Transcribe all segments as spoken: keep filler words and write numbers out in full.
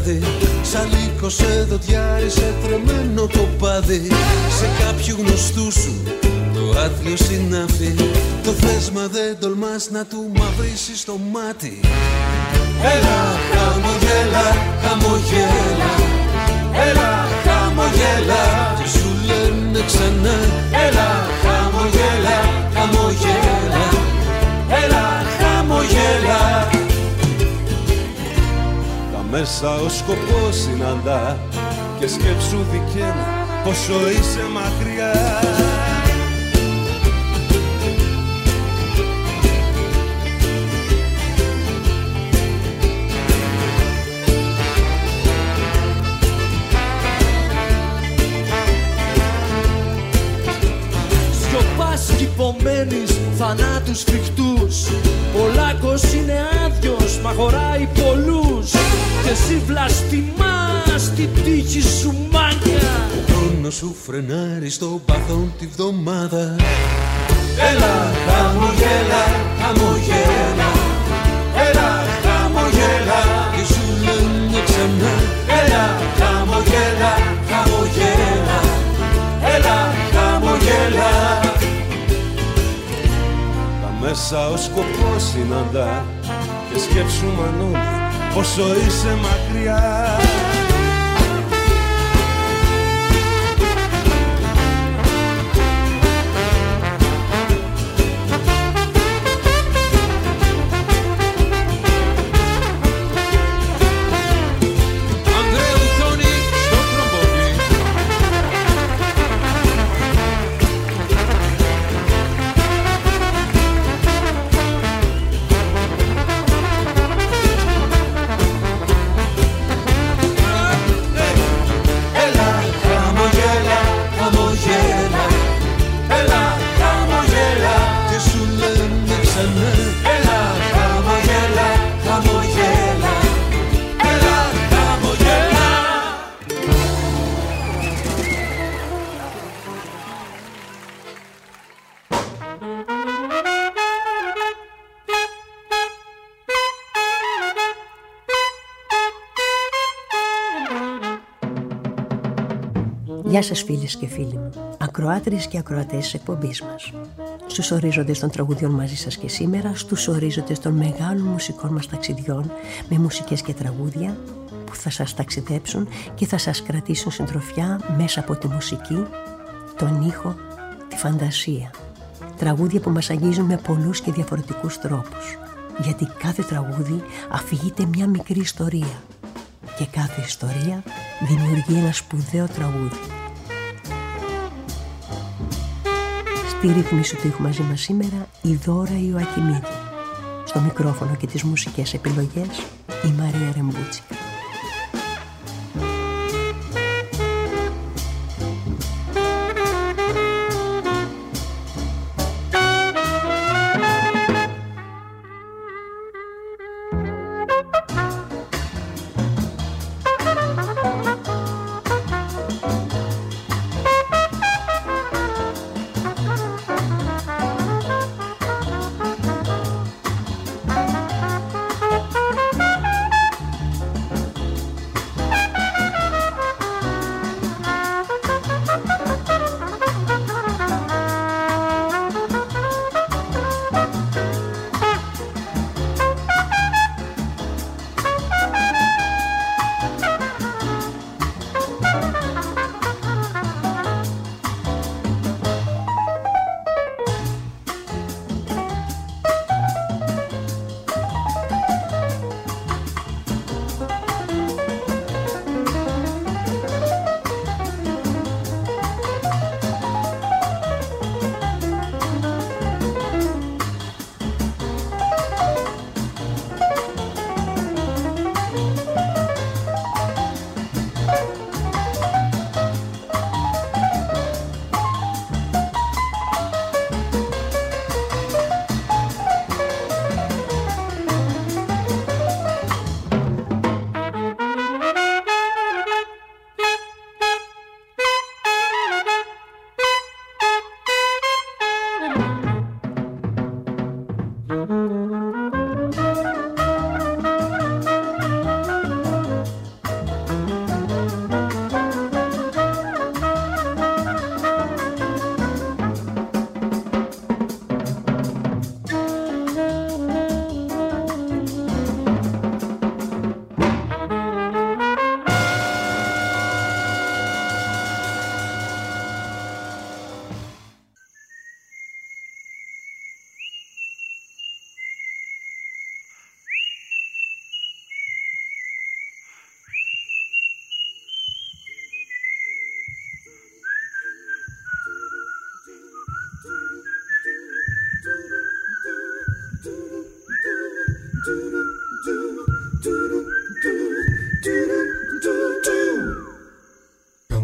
βράδυ, σαν λύκο σε δοντιάρι, σε τρεμένο το πάδι. Σε κάποιου γνωστού σου το άθλιο συνάφι, το θες μα δεν τολμάς να του μαυρίσεις το μάτι. Έλα χαμογέλα, χαμογέλα, έλα χαμογέλα, και σου λένε ξανά. Έλα χαμογέλα, χαμογέλα, έλα χαμογέλα. Τα μέσα ο σκοπός συναντά και σκέψου δικαίνα πόσο είσαι μακριά. Κυπωμένης θανάτους φρικτούς, ο λάκκος είναι άδειος μα χωράει πολλούς. Και εσύ βλαστημάς την τύχη σου μάγια. Ο χρόνος σου φρενάρει στον παθόν τη βδομάδα. Έλα χαμογέλα, χαμογέλα, έλα χαμογέλα, και σου λένε ξανά. Έλα χαμογέλα, χαμογέλα, έλα χαμογέλα. Μέσα ο σκοπός συναντά και σκέψου μανούλα πόσο είσαι μακριά. Γεια σας φίλες και φίλοι μου, ακροάτριες και ακροατές της εκπομπής μας. Στους ορίζοντες των τραγουδιών μαζί σας και σήμερα, στους ορίζοντες των μεγάλων μουσικών μας ταξιδιών με μουσικές και τραγούδια που θα σας ταξιδέψουν και θα σας κρατήσουν συντροφιά μέσα από τη μουσική, τον ήχο, τη φαντασία. Τραγούδια που μας αγγίζουν με πολλούς και διαφορετικούς τρόπους, γιατί κάθε τραγούδι αφηγείται μια μικρή ιστορία και κάθε ιστορία δημιουργεί ένα σπουδαίο τραγούδι. Στη ρύθμιση του ήχου μαζί μας σήμερα η Δώρα Ιωακιμίδη. Στο μικρόφωνο και τις μουσικές επιλογές η Μαρία Ρεμπούτσικα.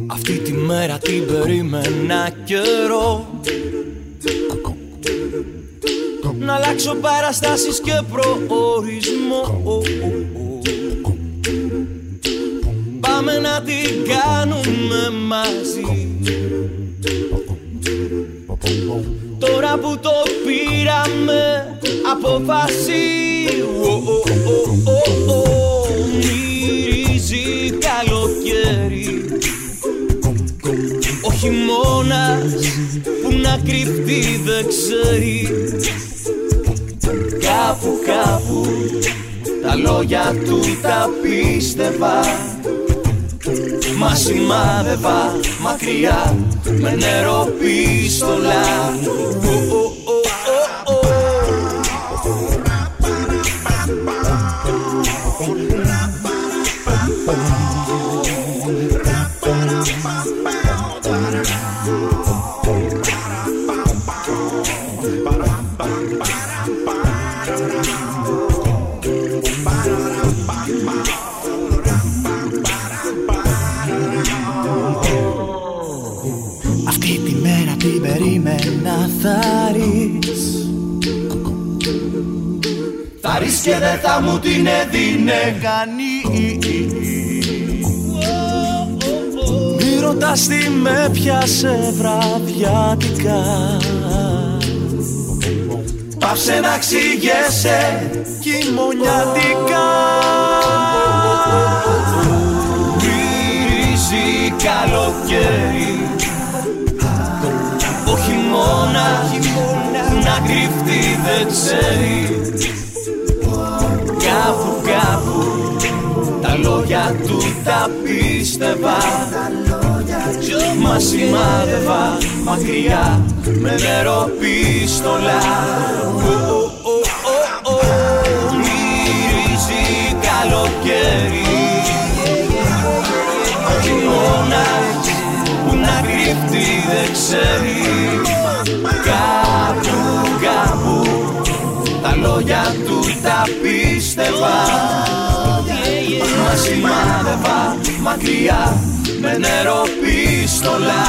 Αυτή τη μέρα την περίμενα καιρό, να αλλάξω παραστάσεις και προορισμό. Πάμε να την κάνουμε μαζί. Τώρα που το πήραμε απόφαση, μυρίζει καλοκαίρι. Ο χειμώνας που να κρυφτεί δεν ξέρει. Κάπου κάπου τα λόγια του τα πίστευα, μα σημάδευα μακριά με νεροπίστολα. Αυτή τη μέρα την περίμενα θα ρεις, θα ρεις και δεν θα μου την έδινε κανείς. Μη ρωτάς τι με πιάσε βραδιάτικα, πάψε να ξηγέσαι χειμωνιάτικα. Μυρίζει καλοκαίρι, ο χειμώνας να κρυφτεί δεν ξέρει. Κάπου κάπου τα λόγια του τα πίστευα, μα σημάδευα μακριά με νεροπίστολα. Μυρίζει καλοκαίρι, ο χειμώνας που να κρυφτεί δεν ξέρει. Κάπου κάπου τα λόγια του τα πίστευα, μα σημάδευα μακριά με νεροπίστολα.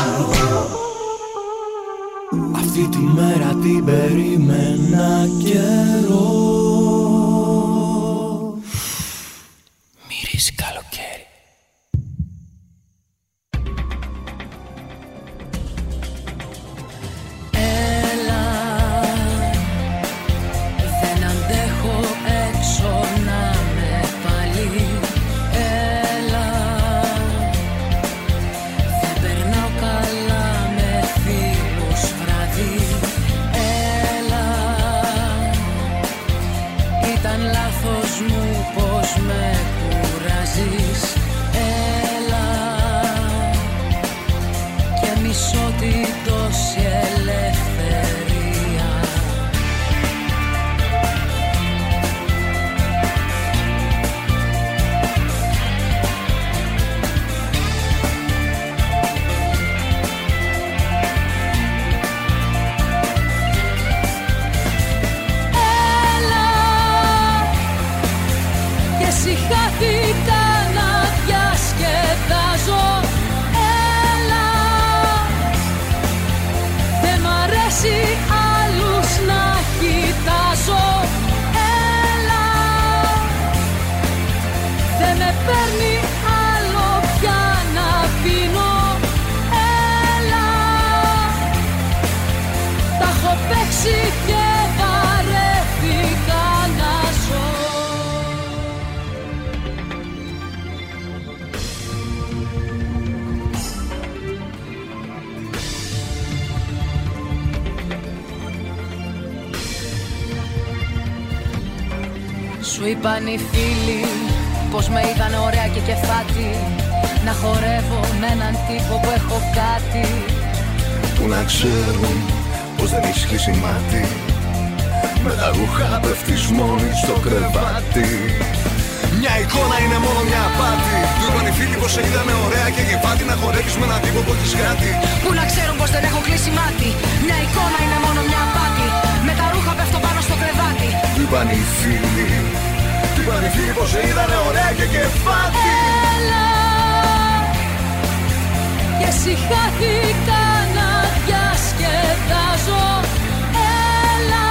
Αυτή τη μέρα την περίμενα καιρό. Μυρίζει καλοκαίρι. Έλα, δεν αντέχω έξω να με πάλι. Έλα, δεν περνάω καλά με φίλους βράδυ. Έλα, ήταν λάθος μου πως με κουράζεις. Έλα, και μισώ την τόση ελευθερία. Έλα, και συχάθηκα να διασκεδάζω. Έλα, δεν μ' αρέσει άλλους να κοιτάζω. Έλα, δεν με παίρνει άλλο πια να πίνω. Έλα, τα έχω παίξει και βαρέθηκα να ζω. Σου είπαν οι φίλοι πως με είδαν ωραία και κεφάτη, να χορεύω με έναν τύπο που έχω κάτι. Που να ξέρουν πως δεν έχεις κλείσει μάτι, με τα ρούχα πέφτεις μόνη στο κρεβάτι. Μια εικόνα είναι μόνο μια απάτη. Του είπαν οι φίλοι πως σε είδανε ωραία και γεφάτη, να χορεύεις με έναν τύπο που έχεις κάτι. Που να ξέρουν πως δεν έχω κλείσει μάτι, μια εικόνα είναι μόνο μια απάτη. Με τα ρούχα πέφτω πάνω στο κρεβάτι. Του είπαν οι φίλοι, του είπαν οι φίλοι πως σε είδανε ωραία και γεφάτη. Έλα, εσύ χάθηκα να διασκεδάζω. Έλα,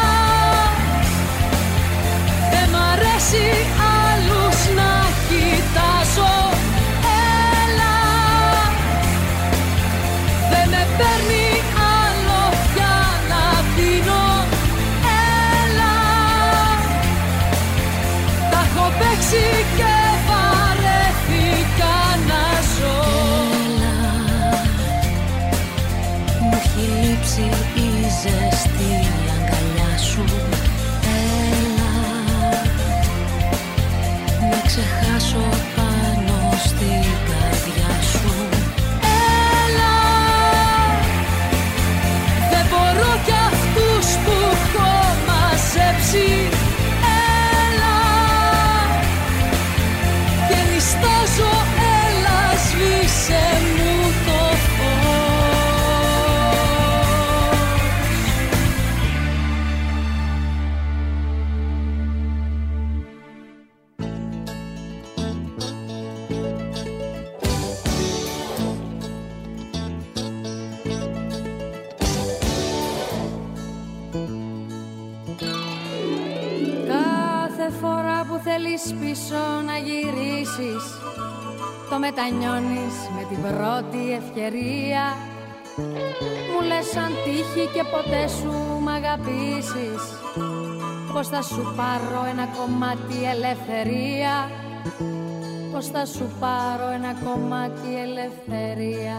δεν μ' αρέσει άλλους να κοιτάζω. Έλα, δεν με παίρνει άλλο πια να πίνω. Έλα, τα έχω παίξει και βαρέθηκα να ζω. Έλα, μου έχει λείψει η ζεστή αγκαλιά σου. Έλα, να ξεχάσω πάνω στην καρδιά σου. Έλα, δεν μπορώ κι αυτούς που έχω μαζέψει. Έλα, και νιστάζω, έλα σβήσε μου το φως. Κάθε φορά που θέλεις πίσω να γυρίσεις, το μετανιώνεις με την πρώτη ευκαιρία. Μου λες αν τύχει και ποτέ σου μ' αγαπήσεις, πως θα σου πάρω ένα κομμάτι ελευθερία. Πως θα σου πάρω ένα κομμάτι ελευθερία.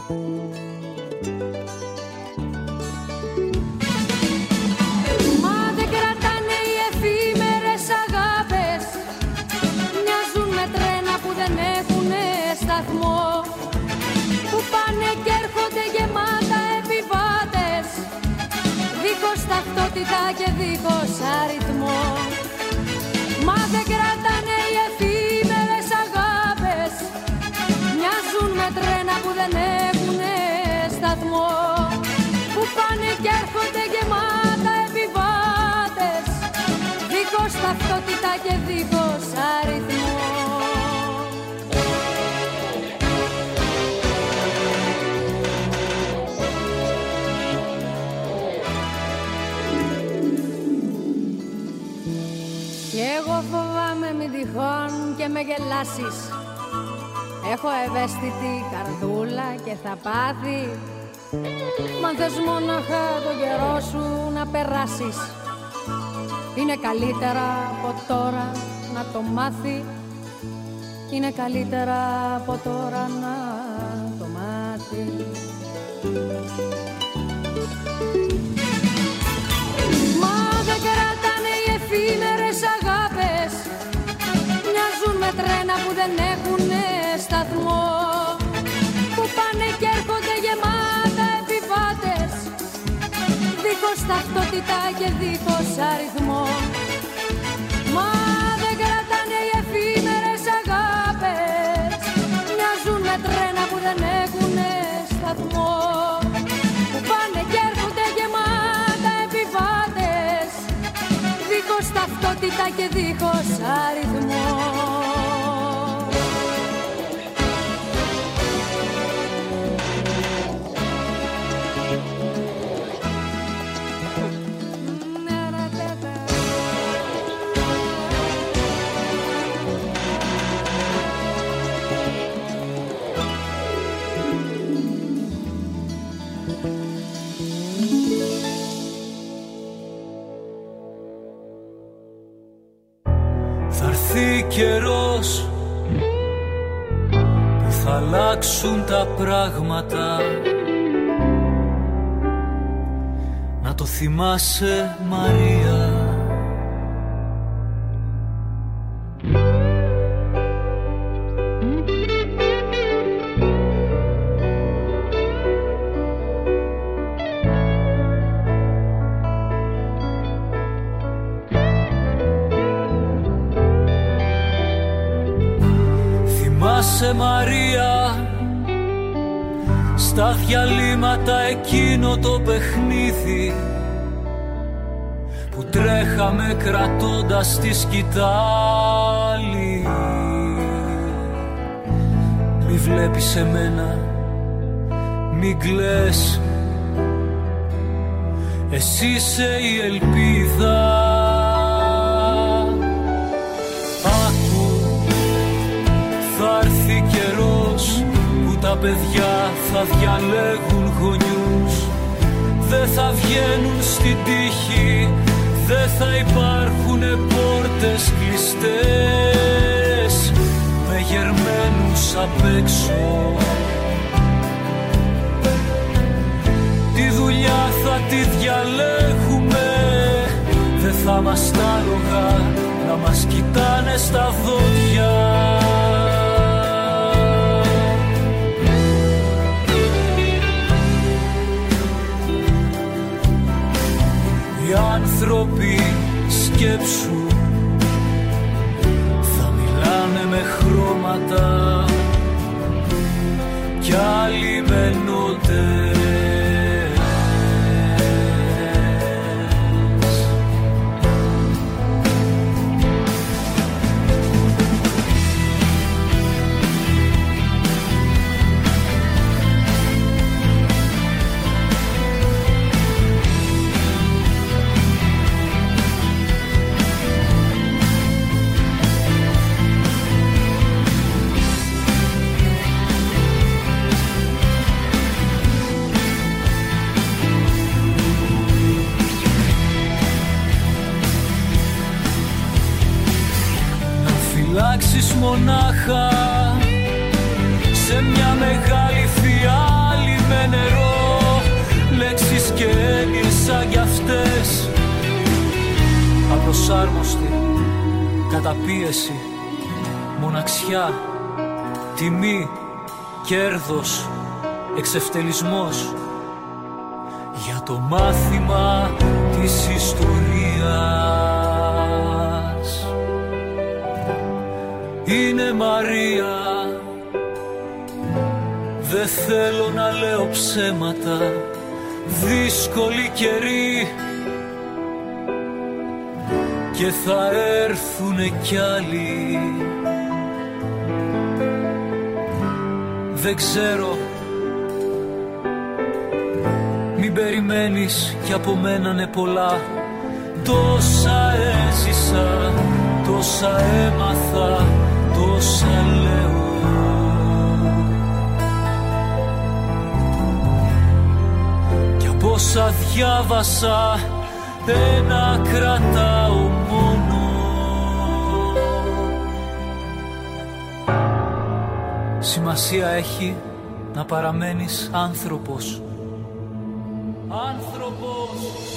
Μα δεν κρατάνε οι εφήμερες αγάπες, μοιάζουν με τρένα που δεν έχουνε σταθμό, που πάνε και έρχονται γεμάτα επιβάτες, δίχως ταυτότητα και δίχως αριθμό. Μα δεν κρατάνε οι εφήμερες αγάπες, μοιάζουν με τρένα που δεν έχουνε σταθμό, που πάνε και έρχονται γεμάτα επιβάτες, δίχως ταυτότητα και δίχως αριθμό. Κι εγώ φοβάμαι μην τυχόν και με γελάσεις. Έχω ευαίσθητη καρδούλα και θα πάθει. Μα θες μόναχα το καιρό σου να περάσεις, είναι καλύτερα από τώρα να το μάθει. Είναι καλύτερα από τώρα να το μάθει. Μα δεν κρατάνε οι εφήμερες αγάπες, μοιάζουν με τρένα που δεν έχουνε σταθμό, που πάνε και έρχονται γεμάτα επιβάτες, δίχως ταυτότητα και δίχως αριθμό. Μα δεν κρατάνε οι εφήμερες αγάπες, μοιάζουν με τρένα που δεν έχουνε σταθμό, που πάνε και έρχονται γεμάτα επιβάτες, δίχως ταυτότητα και δίχως αριθμό. Καιρός που θα αλλάξουν τα πράγματα, να το θυμάσαι Μαρία. Σε Μαρία, στα διαλύματα εκείνο το παιχνίδι που τρέχαμε κρατώντας τη σκητάλη. Μη βλέπεις εμένα μην κλαις, εσύ είσαι η ελπίδα. Άκου, θα έρθει καιρός που τα παιδιά θα διαλέγουν γονιούς. Δεν θα βγαίνουν στην τύχη, δεν θα υπάρχουνε πόρτες κλειστές με γερμένους απ' έξω. Τη δουλειά θα τη διαλέγουμε, δεν θα μας τα άλογα να μας κοιτάνε στα δόντια. Οι άνθρωποι σκέψου θα μιλάνε με χρώματα κι άλλοι με νότες. Μονάχα σε μια μεγάλη φιάλη με νερό, λέξεις και έννοιες σαν κι αυτές, απροσάρμοστη, καταπίεση, μοναξιά, τιμή, κέρδος, εξευτελισμός, για το μάθημα της ιστορίας. Είναι Μαρία, δεν θέλω να λέω ψέματα, δύσκολη καιρή και θα έρθουνε κι άλλοι. Δεν ξέρω, μην περιμένεις κι από μένανε πολλά. Τόσα έζησα, τόσα έμαθα, τόσα λέω. Κι από όσα διάβασα ένα κρατάω μόνο. Σημασία έχει να παραμένεις άνθρωπος. Άνθρωπος.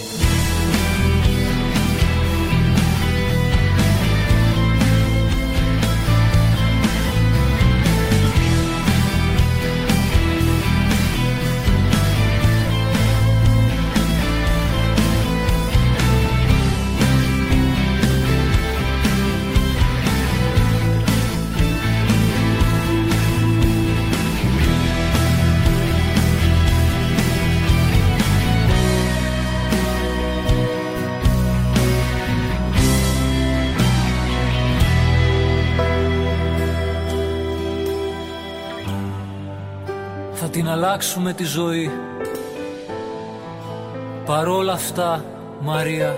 Θα την αλλάξουμε τη ζωή. Παρόλα αυτά, Μαρία,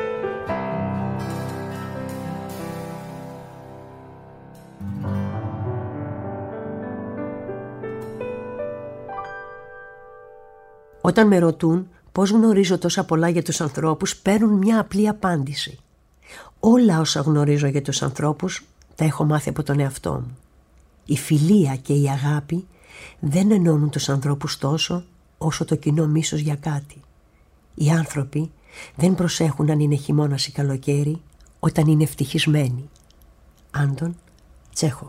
όταν με ρωτούν πώς γνωρίζω τόσα πολλά για τους ανθρώπους, παίρνουν μια απλή απάντηση. Όλα όσα γνωρίζω για τους ανθρώπους τα έχω μάθει από τον εαυτό μου. Η φιλία και η αγάπη δεν ενώνουν τους ανθρώπους τόσο όσο το κοινό μίσος για κάτι. Οι άνθρωποι δεν προσέχουν αν είναι χειμώνας ή καλοκαίρι όταν είναι ευτυχισμένοι. Άντων Τσέχοφ.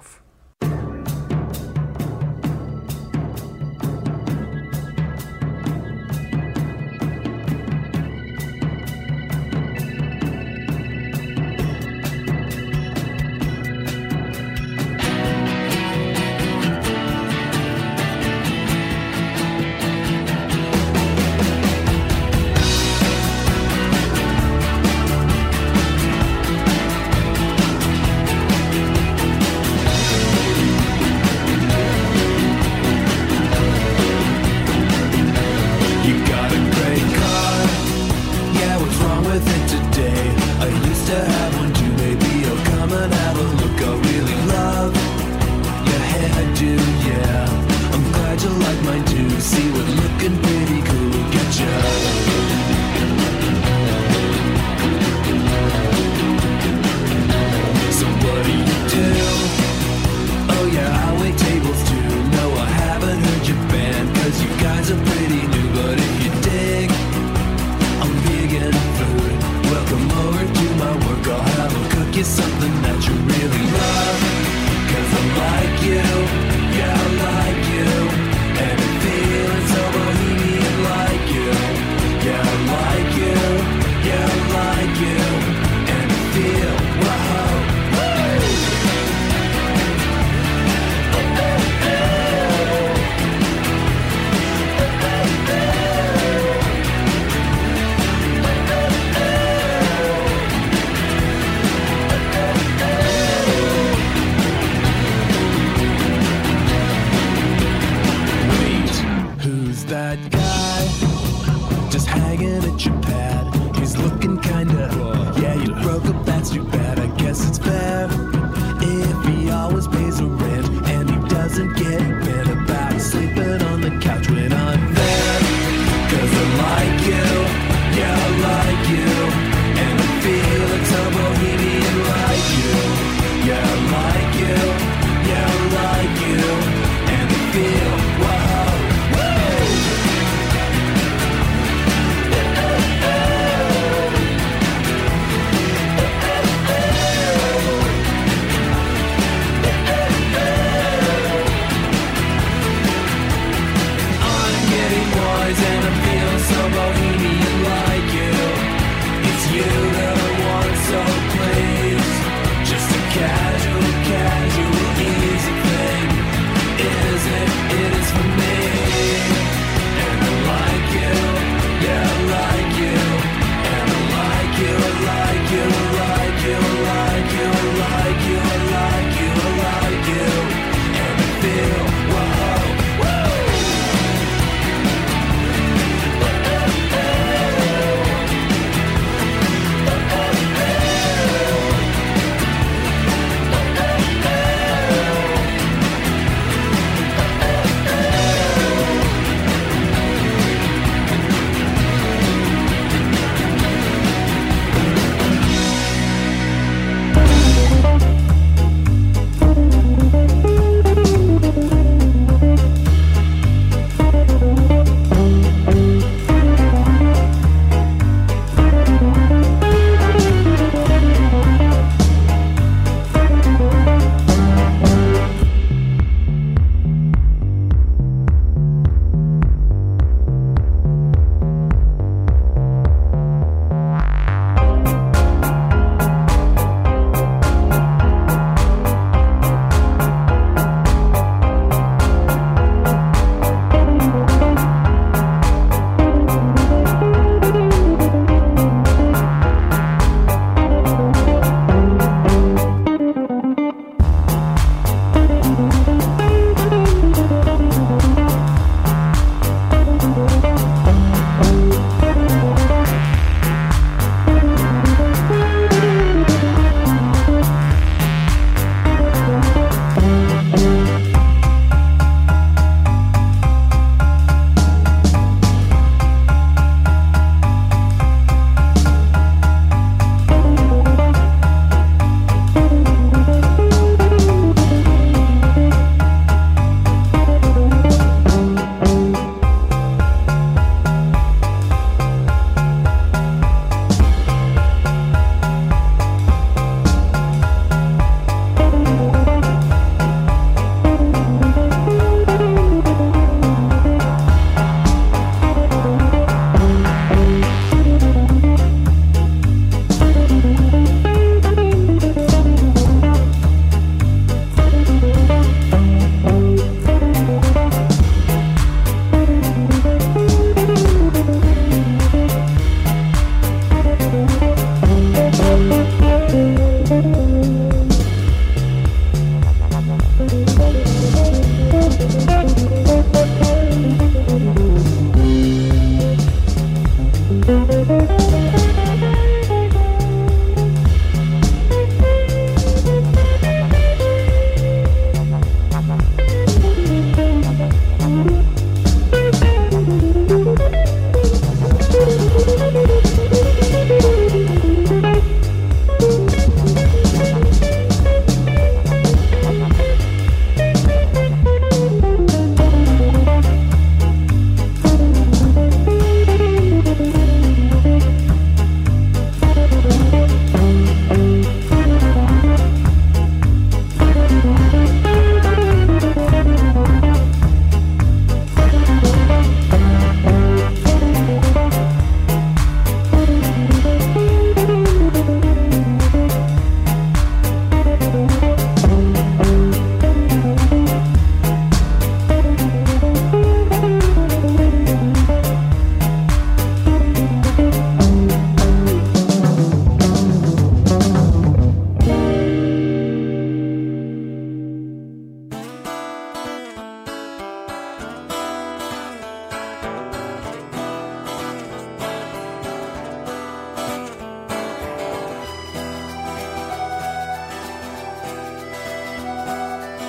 to see what looking pretty cool will get you. So what do you do? Oh yeah, I wait tables too. No, I haven't heard your band, cause you guys are pretty new. But if you dig, I'm vegan food. Welcome over to my work, I'll have a cook you something that you really love. Cause I like you, yeah I like you. And I'm feeling so bohemian like you. Yeah I like you, yeah I like you. And I feel, wow.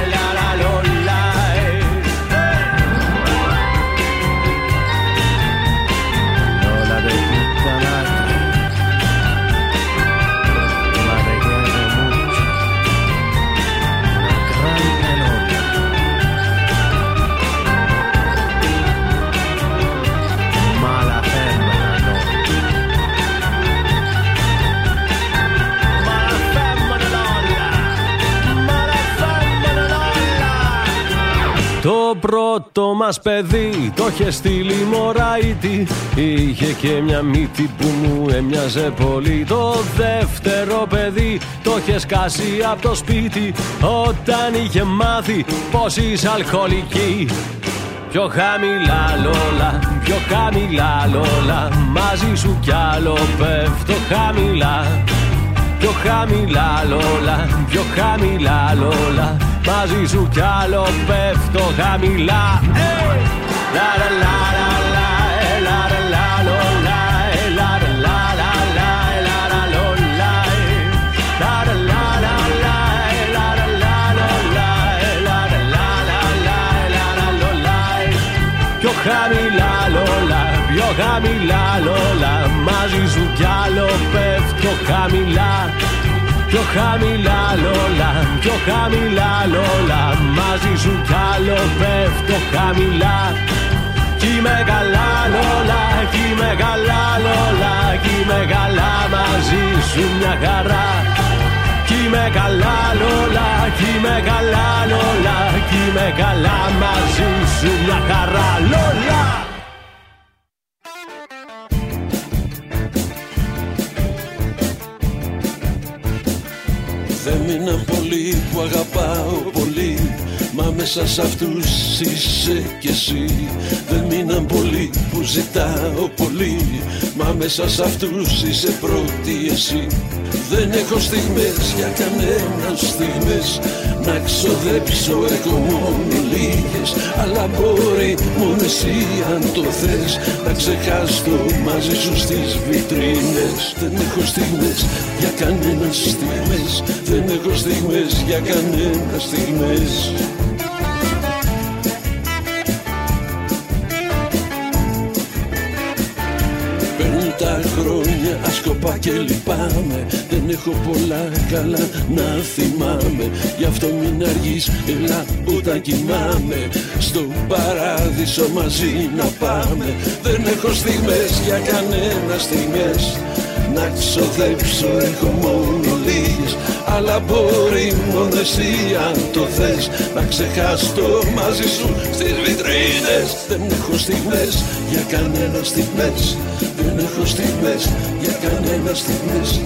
la la lo, la, πρώτο μας παιδί το είχε στείλει μωράιτη. Είχε και μια μύτη που μου έμοιαζε πολύ. Το δεύτερο παιδί το είχε σκάσει από το σπίτι όταν είχε μάθει πως είσαι αλκοολική. Πιο χαμηλά Λόλα, πιο χαμηλά Λόλα, μαζί σου κι άλλο πέφτω χαμηλά. Πιο χαμηλά Λόλα, πιο χαμηλά Λόλα, μαζί σου κι άλλο πέφτω χαμηλά. Λα λα λα λα λα λα λα Λόλα, λα λα λα λα λα λα Λόλα, λα λα λα λα λα λα Λόλα, λα λα λα λα λα Λόλα. Πιο χαμηλά Λόλα, πιο χαμηλά Λόλα, μαζί σου κι άλλο πέφτω χαμηλά. Πιο χαμηλά Λόλα, πιο χαμηλά Λόλα, μαζί σου κι άλλο πέφτω χαμηλά. Κι είμαι καλά Λόλα, κι είμαι καλά Λόλα, κι είμαι καλά μαζί σου μια χαρά. Κι είμαι καλά Λόλα, κι είμαι καλά Λόλα, κι είμαι καλά μαζί σου μια χαρά Λόλα. Δεν μείναν πολλοί που αγαπάω πολύ, μα μέσα σ' αυτούς είσαι κι εσύ. Δεν μείναν πολλοί που ζητάω πολύ, μα μέσα σ' αυτούς είσαι πρώτη εσύ. Δεν έχω στιγμές για κανέναν στιγμές να ξοδέψω, έχω μόνο λίγες. Αλλά μπορεί μόνο εσύ αν το θες να ξεχάσω μαζί σου στις βιτρίνες. Δεν έχω στιγμές για κανέναν στιγμές, δεν έχω στιγμές για κανέναν στιγμές. Παίρνουν τα χρόνια άσκοπα και λυπάμαι, δεν έχω πολλά καλά να θυμάμαι. Γι' αυτό μην αργείς, έλα όταν κοιμάμαι, στο παράδεισο μαζί να πάμε. Δεν έχω στιγμές για κανένα στιγμές να ξοδέψω, έχω μόνο λίγες. Αλλά μπορεί μόνο εσύ αν το θες να ξεχάσω μαζί σου στις βιτρίνες. Δεν έχω στιγμές για κανένα στιγμές, δεν έχω στιγμές για κανένα στιγμές.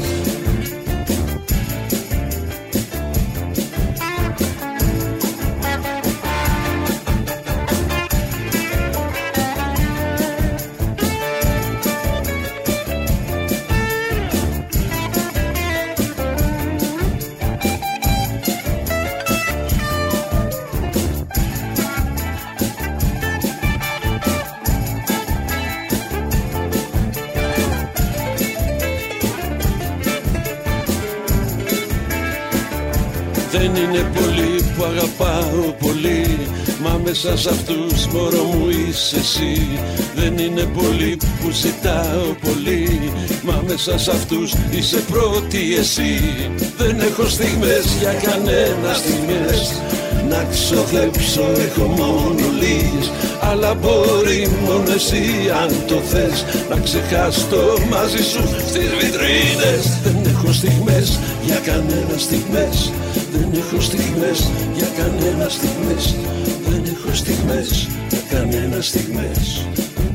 Δεν είναι πολλοί που αγαπάω πολύ, μα μέσα σ' αυτούς μωρό μου είσαι εσύ. Δεν είναι πολλοί που ζητάω πολύ, μα μέσα σ' αυτούς είσαι πρώτη εσύ. Δεν έχω στιγμές για κανένα στιγμές να ξοδέψω, έχω μόνο λίγες. Αλλά μπορεί μόνο εσύ αν το θες να ξεχάσω μαζί σου στις βιτρίνες. Δεν έχω στιγμές για κανένα στιγμές, δεν έχω στιγμές για κανένα στιγμές, δεν έχω στιγμές για κανένα στιγμές.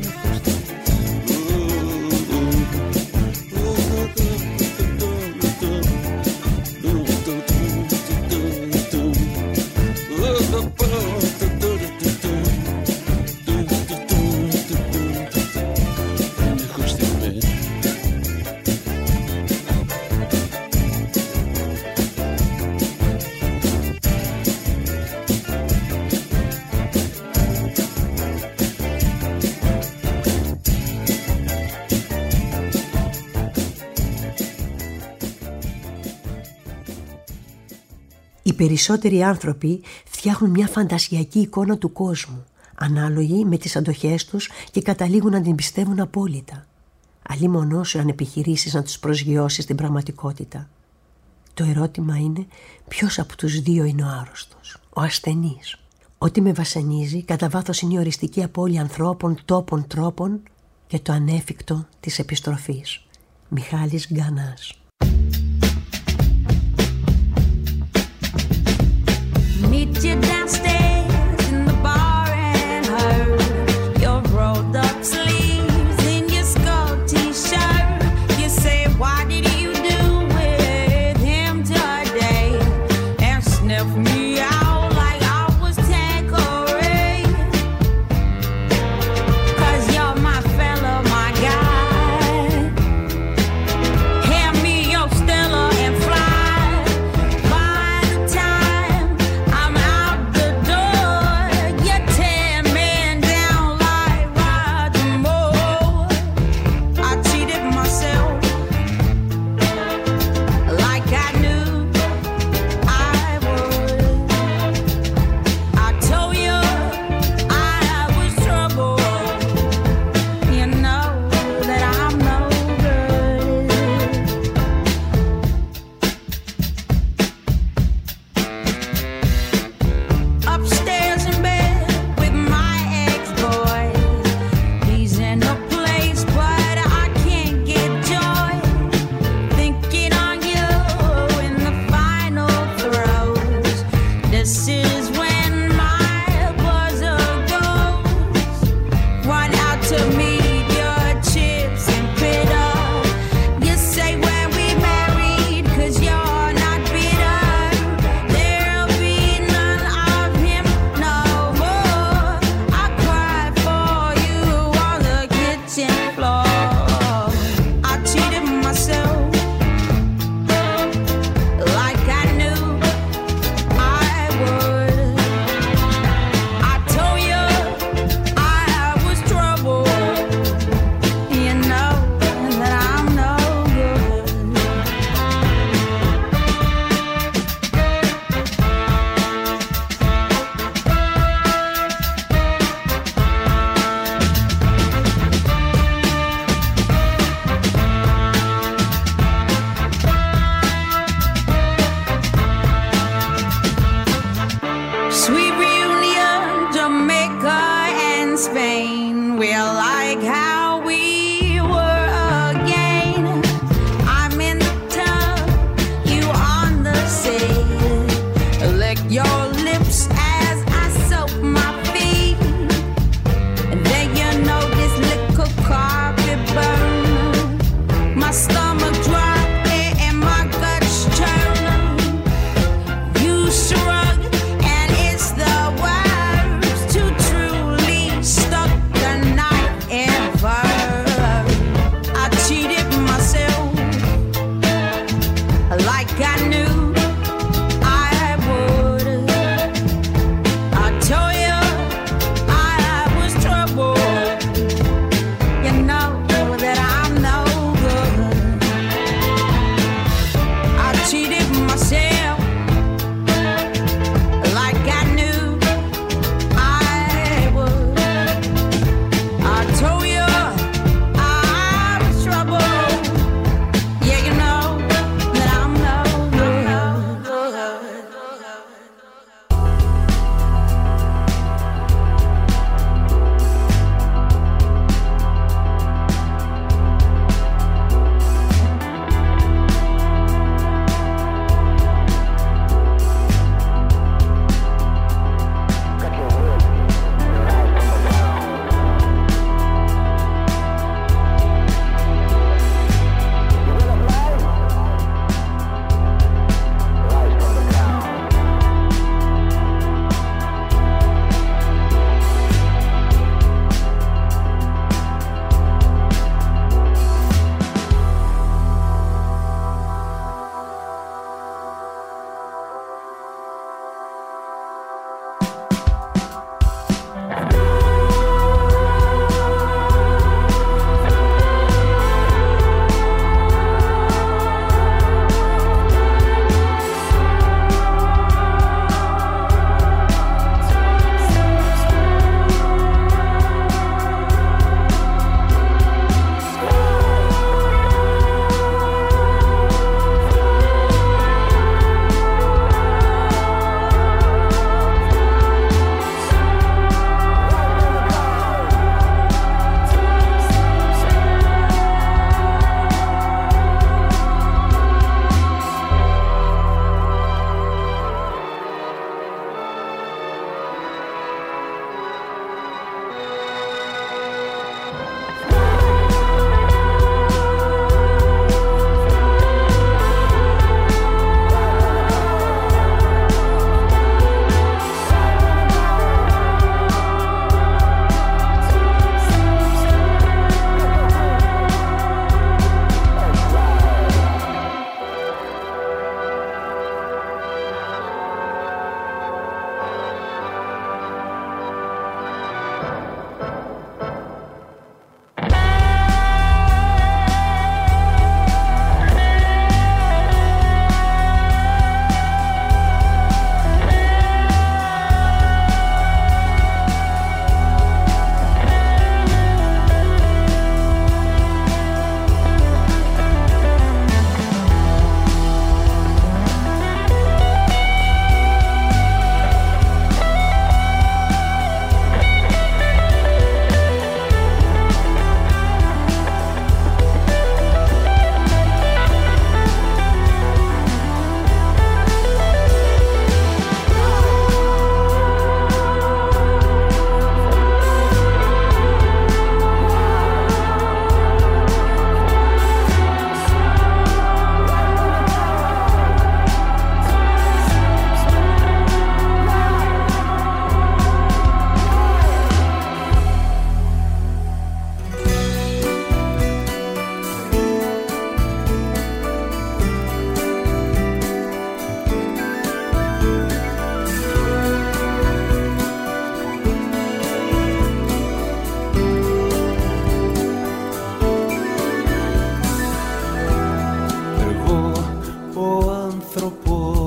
Οι περισσότεροι άνθρωποι φτιάχνουν μια φαντασιακή εικόνα του κόσμου, ανάλογη με τις αντοχές τους, και καταλήγουν να την πιστεύουν απόλυτα. Αλλήμονο σου αν επιχειρήσεις να τους προσγειώσεις την πραγματικότητα. Το ερώτημα είναι ποιος από τους δύο είναι ο άρρωστος, ο ασθενής. Ό,τι με βασανίζει κατά βάθος είναι η οριστική απώλεια ανθρώπων, τόπων, τρόπων και το ανέφικτο της επιστροφής. Μιχάλης Γκανάς. Meet you downstairs in the bar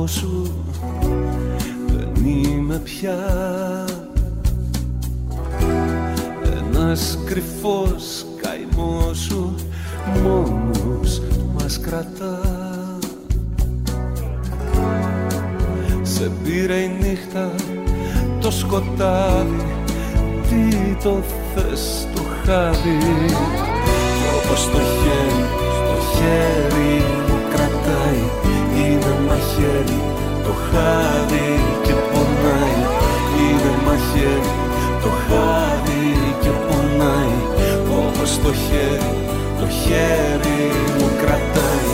δικό σου δεν είμαι πια. Ένας κρυφός καημός σου μόνος μας κρατά. Σε πήρε η νύχτα, το σκοτάδι, τι το θες το χάδι. Όπως το χέρι, το χέρι μου κρατάει, είναι μαχαίρι, το χάδι και πονάει. Είναι μαχαίρι, το χάδι και πονάει. Όπως το χέρι, το χέρι μου κρατάει.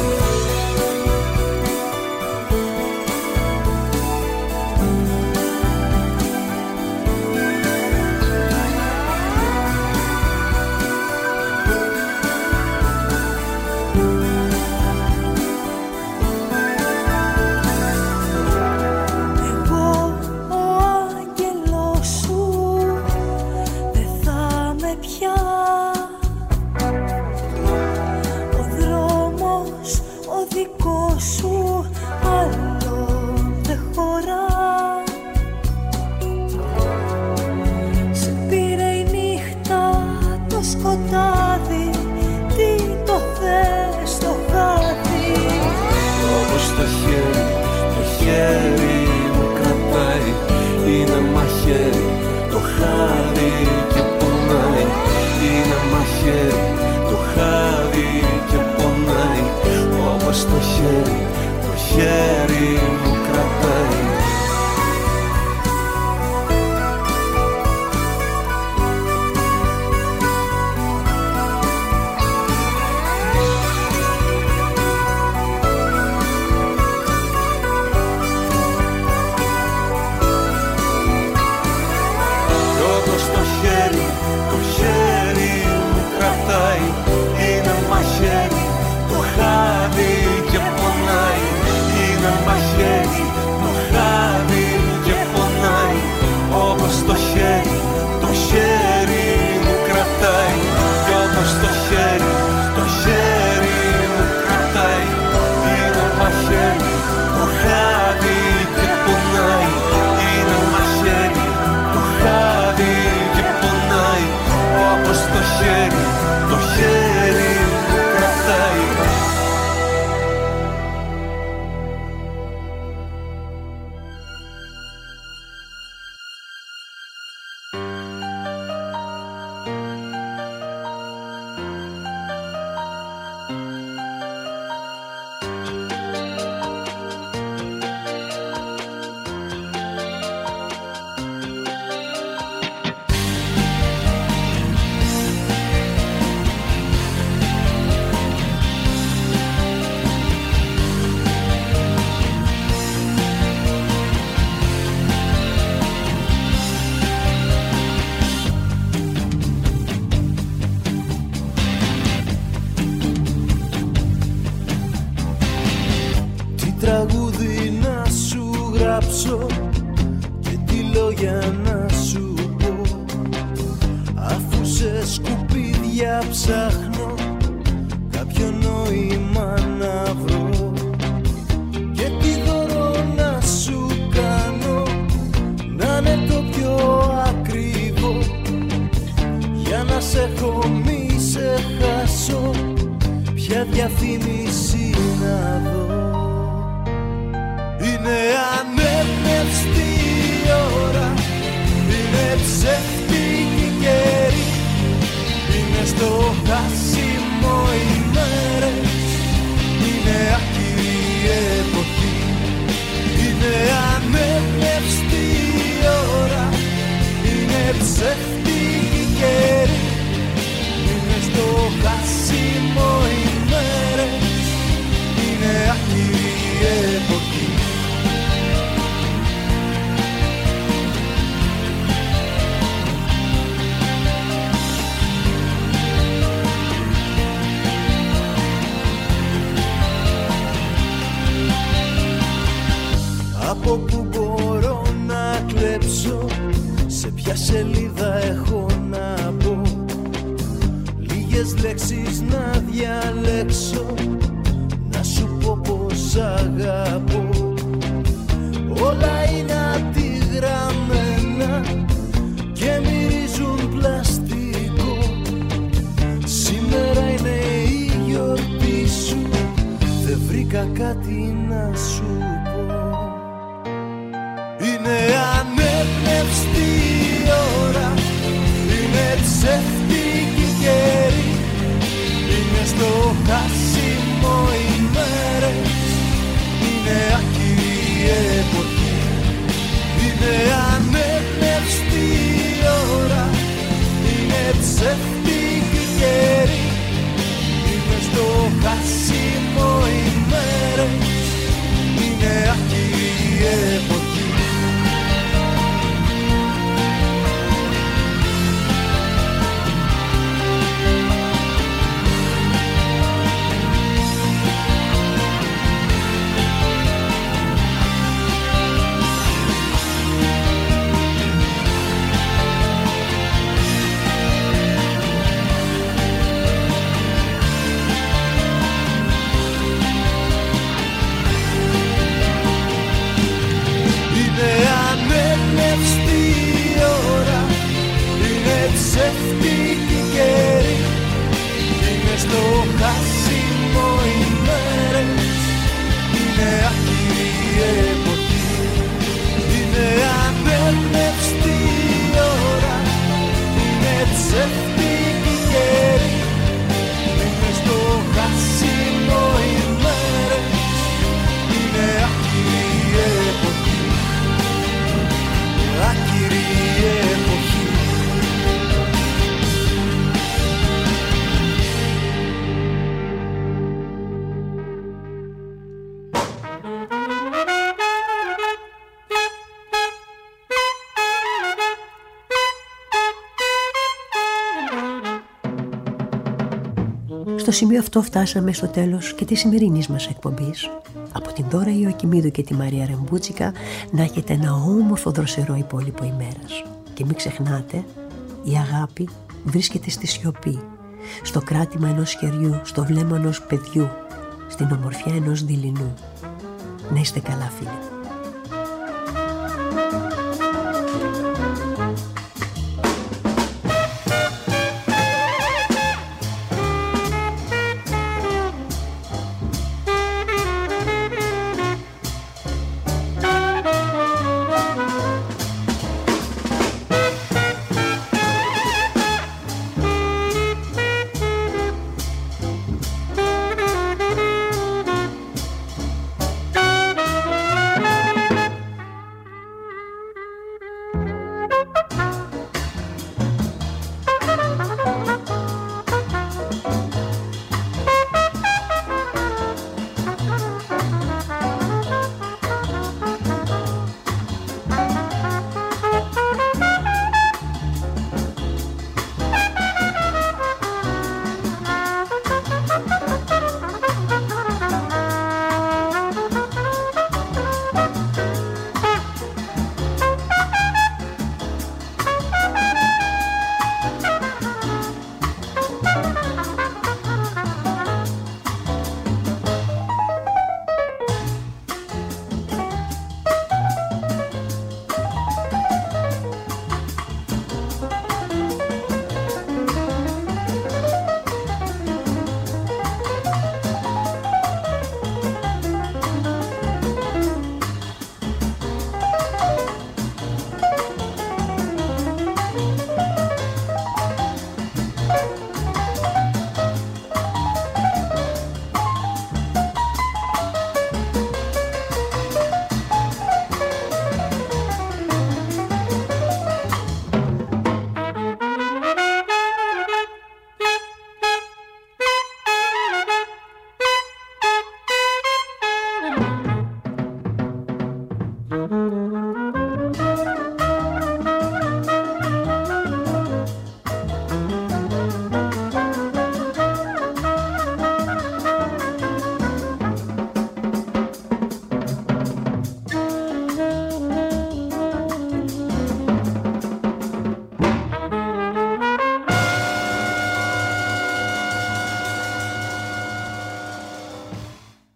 Από που μπορώ να κλέψω, σε ποια σελίδα έχω να πω, λίγες λέξεις να διαλέξω, να σου πω πως αγαπώ. βρήκα κάτι να σου πω. Είναι ανέπνευστη η ώρα, είναι ψεύτικη καιρή, είναι στο χάσιμο οι μέρες, είναι άκυρη η εποχή. Είναι ανέπνευστη η ώρα, είναι ψεύτικη καιρή, είναι στο χάσιμο οι μέρες, είναι άκυρη η εποχή. Ψεύτικη καιρή, είναι στο χάσιμο οι μέρες, είναι άκυρη η εποχή. Είναι ανέπνευστη η ώρα, είναι ψεύτικη καιρή, είναι στο χάσιμο οι μέρες, είναι άκυρη η εποχή. Άκυρη η εποχή. Στο σημείο αυτό φτάσαμε στο τέλος και της σημερινής μας εκπομπής. Από την Δώρα Ιωακημίδου και τη Μαρία Ρεμπούτσικα να έχετε ένα όμορφο δροσερό υπόλοιπο ημέρας. Και μην ξεχνάτε, η αγάπη βρίσκεται στη σιωπή, στο κράτημα ενός χεριού, στο βλέμμα ενός παιδιού, στην ομορφιά ενός δειλινού. Να είστε καλά, φίλοι.